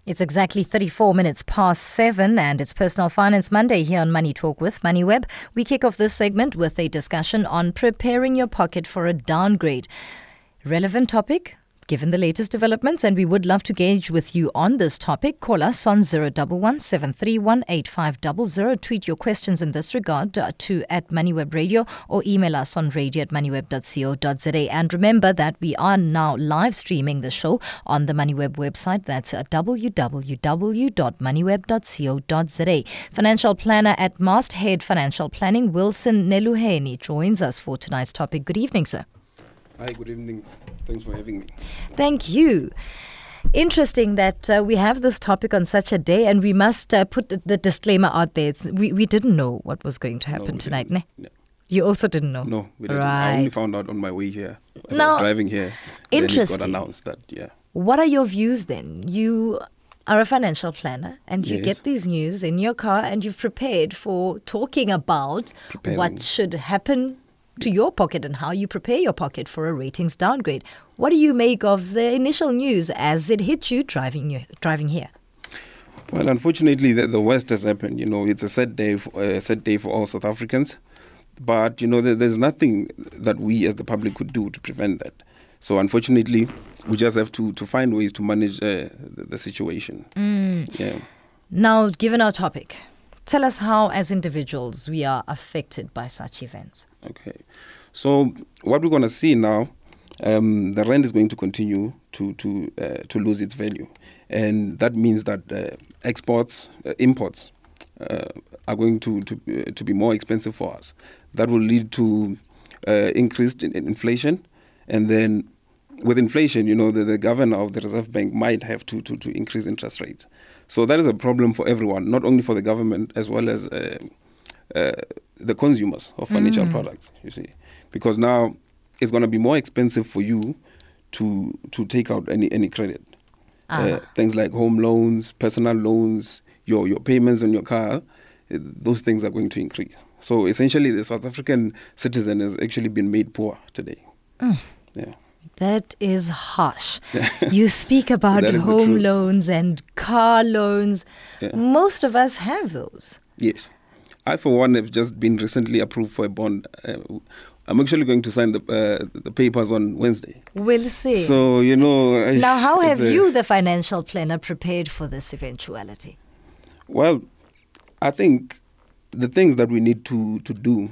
It's exactly 34 minutes past 7 and it's Personal Finance Monday here on Money Talk with MoneyWeb. We kick off this segment with a discussion on preparing your pocket for a downgrade. Relevant topic given the latest developments, and we would love to gauge with you on this topic. Call us on 011 731 8500. Tweet your questions in this regard to @MoneyWeb Radio or email us on radio@moneyweb.co.za. And remember that we are now live streaming the show on the MoneyWeb website. That's www.moneyweb.co.za. Financial planner at Masthead Financial Planning, Wilson Neluheni, joins us for tonight's topic. Good evening, sir. Hi, good evening. Thanks for having me. Thank you. Interesting that we have this topic on such a day, and we must put the disclaimer out there. We didn't know what was going to happen tonight, ne? No. You also didn't know? No, we didn't. Right. I only found out on my way here. As I was driving here. Interesting. Then it got announced that, yeah. What are your views then? You are a financial planner and you get these news in your car and you've prepared for talking about what should happen to your pocket and how you prepare your pocket for a ratings downgrade. What do you make of the initial news as it hit you driving here? Well, unfortunately, the worst has happened. You know, it's a sad day for all South Africans. But, you know, there's nothing that we as the public could do to prevent that. So, unfortunately, we just have to find ways to manage the situation. Yeah. Now, given our topic, tell us how, as individuals, we are affected by such events. Okay. So what we're going to see now, the rand is going to continue to lose its value. And that means that imports are going to be more expensive for us. That will lead to increased inflation. And then with inflation, you know, the governor of the Reserve Bank might have to increase interest rates. So that is a problem for everyone, not only for the government as well as the consumers of financial products, you see. Because now it's going to be more expensive for you to take out any credit. Things like home loans, personal loans, your payments on your car, those things are going to increase. So essentially the South African citizen has actually been made poor today. Yeah. That is harsh. You speak about home loans and car loans. Yeah. Most of us have those. Yes. I, for one, have just been recently approved for a bond. I'm actually going to sign the papers on Wednesday. We'll see. So, you know... Now, how have you, the financial planner, prepared for this eventuality? Well, I think the things that we need to do,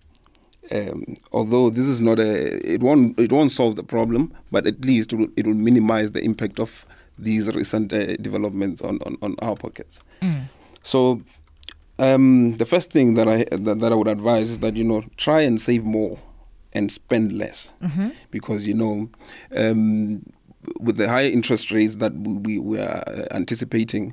although this is not it won't solve the problem, but at least it will minimize the impact of these recent developments on our pockets. So the first thing that I would advise is that, you know, try and save more and spend less, because, you know, with the higher interest rates that we are anticipating,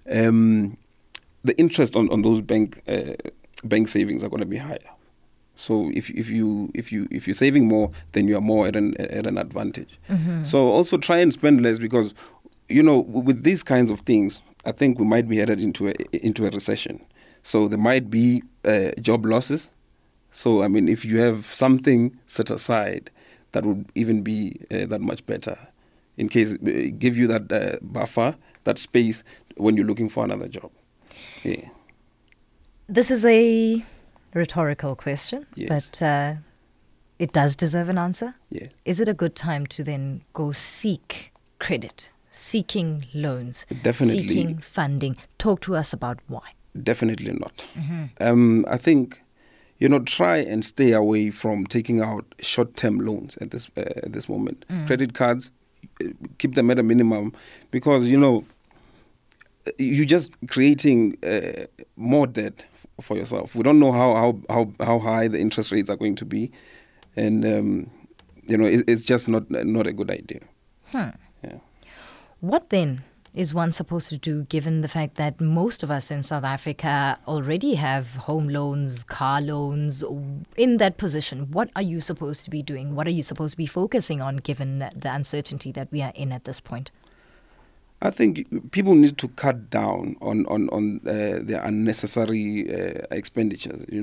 the interest on those bank savings are going to be higher. So if you're saving more, then you are more at an advantage. So also try and spend less, because, you know, with these kinds of things, I think we might be headed into a recession. So there might be job losses. So I mean, if you have something set aside, that would even be that much better. In case give you that buffer, that space when you're looking for another job. Yeah. This is a rhetorical question, but it does deserve an answer. Yeah. Is it a good time to then go seek credit, seeking loans, Definitely. seeking funding? Talk to us about why. Definitely not. I think, you know, try and stay away from taking out short-term loans at this moment. Credit cards, keep them at a minimum, because, you know, you're just creating more debt for yourself. We don't know how high the interest rates are going to be, and you know, it's just not a good idea. Yeah. What then is one supposed to do, given the fact that most of us in South Africa already have home loans, car loans? In that position, what are you supposed to be doing? What are you supposed to be focusing on, given the uncertainty that we are in at this point? I think people need to cut down on their unnecessary expenditures. You know,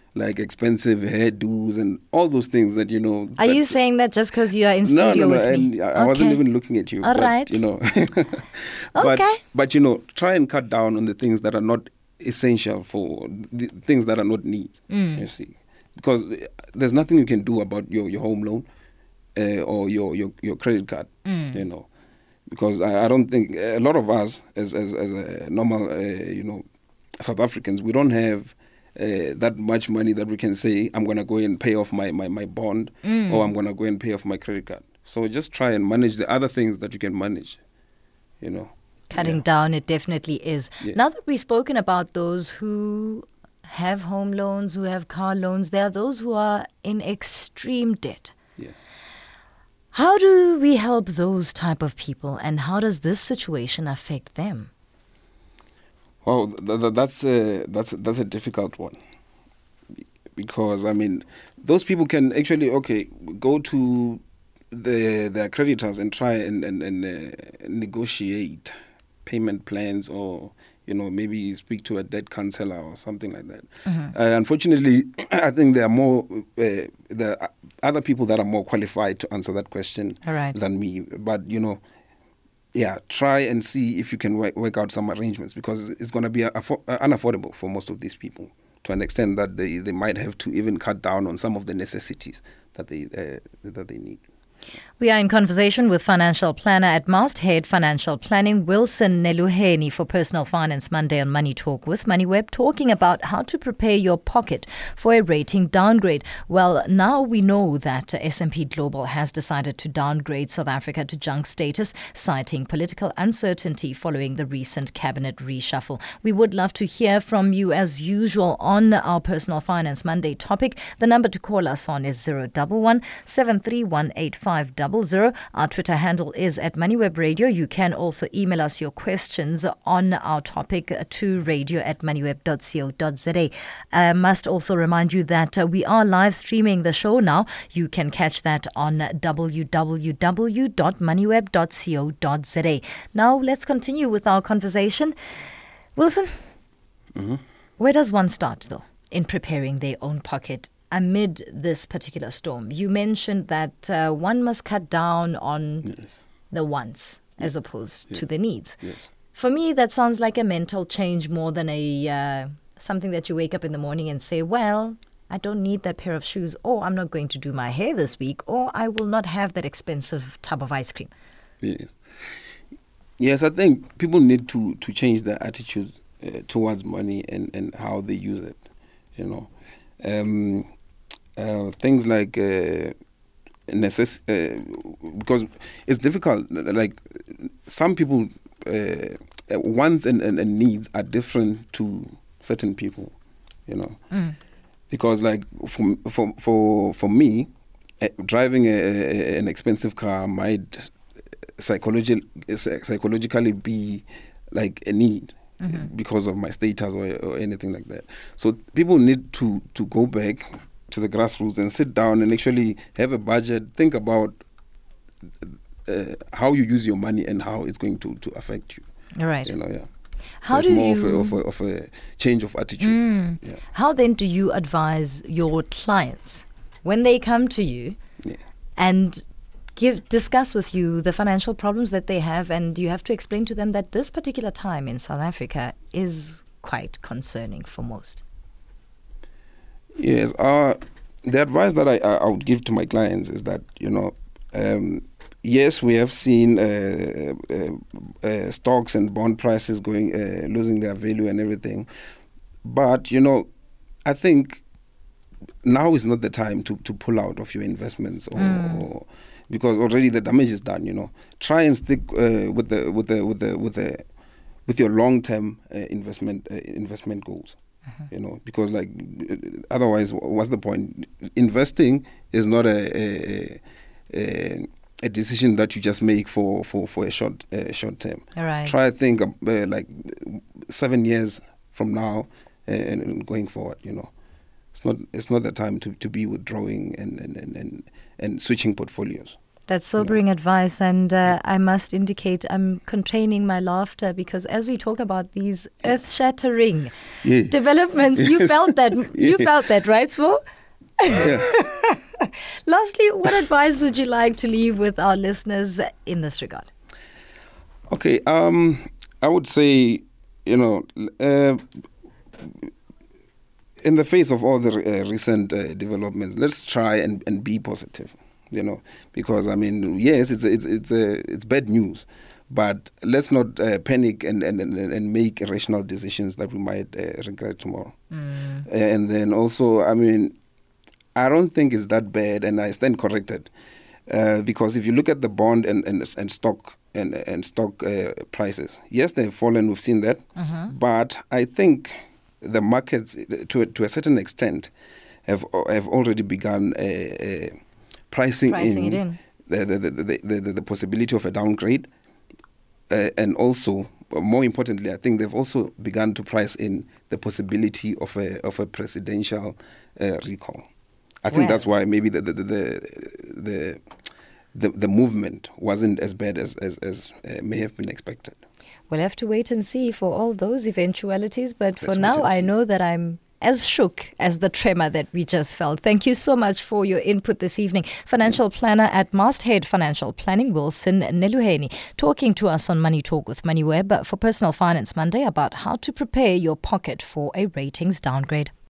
like expensive hairdos and all those things that, you know. Are you saying that just because you are in studio with me? And I wasn't even looking at you. All but, right. You know. Okay. But, you know, try and cut down on the things that are not essential, for the things that are not needs, you see. Because there's nothing you can do about your home loan or your credit card, you know. Because I don't think a lot of us, as a normal, you know, South Africans, we don't have that much money that we can say, I'm going to go and pay off my bond or I'm going to go and pay off my credit card. So just try and manage the other things that you can manage, you know. Cutting down, it definitely is. Yeah. Now that we've spoken about those who have home loans, who have car loans, there are those who are in extreme debt. Yeah. How do we help those type of people, and how does this situation affect them? Well, that's a difficult one, because I mean, those people can actually go to their creditors and try and negotiate payment plans, or you know, maybe speak to a debt counselor or something like that. Unfortunately, I think there are other people that are more qualified to answer that question than me. But you know, yeah, try and see if you can work out some arrangements, because it's going to be unaffordable for most of these people, to an extent that they might have to even cut down on some of the necessities that they need. We are in conversation with financial planner at Masthead Financial Planning, Wilson Neluheni, for Personal Finance Monday on Money Talk with MoneyWeb, talking about how to prepare your pocket for a rating downgrade. Well, now we know that S&P Global has decided to downgrade South Africa to junk status, citing political uncertainty following the recent cabinet reshuffle. We would love to hear from you as usual on our Personal Finance Monday topic. The number to call us on is 011 731 8500. Our Twitter handle is at MoneyWeb Radio. You can also email us your questions on our topic to radio@moneyweb.co.za. I must also remind you that we are live streaming the show now. You can catch that on www.moneyweb.co.za. Now let's continue with our conversation. Wilson, where does one start though in preparing their own pocket amid this particular storm? You mentioned that one must cut down on the wants as opposed to the needs. Yes. For me, that sounds like a mental change more than something that you wake up in the morning and say, well, I don't need that pair of shoes, or I'm not going to do my hair this week, or I will not have that expensive tub of ice cream. Yes, I think people need to change their attitudes towards money and how they use it, you know. Things like because it's difficult. Like some people, wants and needs are different to certain people, you know. Because like for me, driving an expensive car might psychologically be like a need. Because of my status or anything like that. So people need to go back to the grassroots and sit down and actually have a budget, think about how you use your money and how it's going to affect you. All right. You know, yeah. How so do it's more you of a change of attitude. Yeah. How then do you advise your clients when they come to you and discuss with you the financial problems that they have, and you have to explain to them that this particular time in South Africa is quite concerning for most? Yes, the advice that I would give to my clients is that, you know, yes, we have seen stocks and bond prices losing their value and everything, but, you know, I think now is not the time to pull out of your investments or because already the damage is done, you know. Try and stick with your long-term investment goals, you know, because like otherwise, what's the point? Investing is not a decision that you just make for a short term. All right. Try to think like 7 years from now and going forward, you know. It's not the time to be withdrawing and switching portfolios. That's sobering advice, and I must indicate I'm containing my laughter because as we talk about these earth-shattering developments, you felt that. You felt that, right, Swo? Yeah. Lastly, what advice would you like to leave with our listeners in this regard? Okay, I would say, in the face of all the recent developments, let's try and be positive, because yes, it's bad news, but let's not panic and make irrational decisions that we might regret tomorrow. And then also, I don't think it's that bad, and I stand corrected, because if you look at the bond and stock and stock prices, yes, they've fallen. We've seen that, but I think the markets, to a certain extent, have already begun pricing in the possibility of a downgrade, and also, more importantly, I think they've also begun to price in the possibility of a presidential recall. I think that's why maybe the movement wasn't as bad as may have been expected. We'll have to wait and see for all those eventualities. But for now, I know that I'm as shook as the tremor that we just felt. Thank you so much for your input this evening. Financial planner at Masthead Financial Planning, Wilson Neluheni, talking to us on Money Talk with MoneyWeb for Personal Finance Monday about how to prepare your pocket for a ratings downgrade.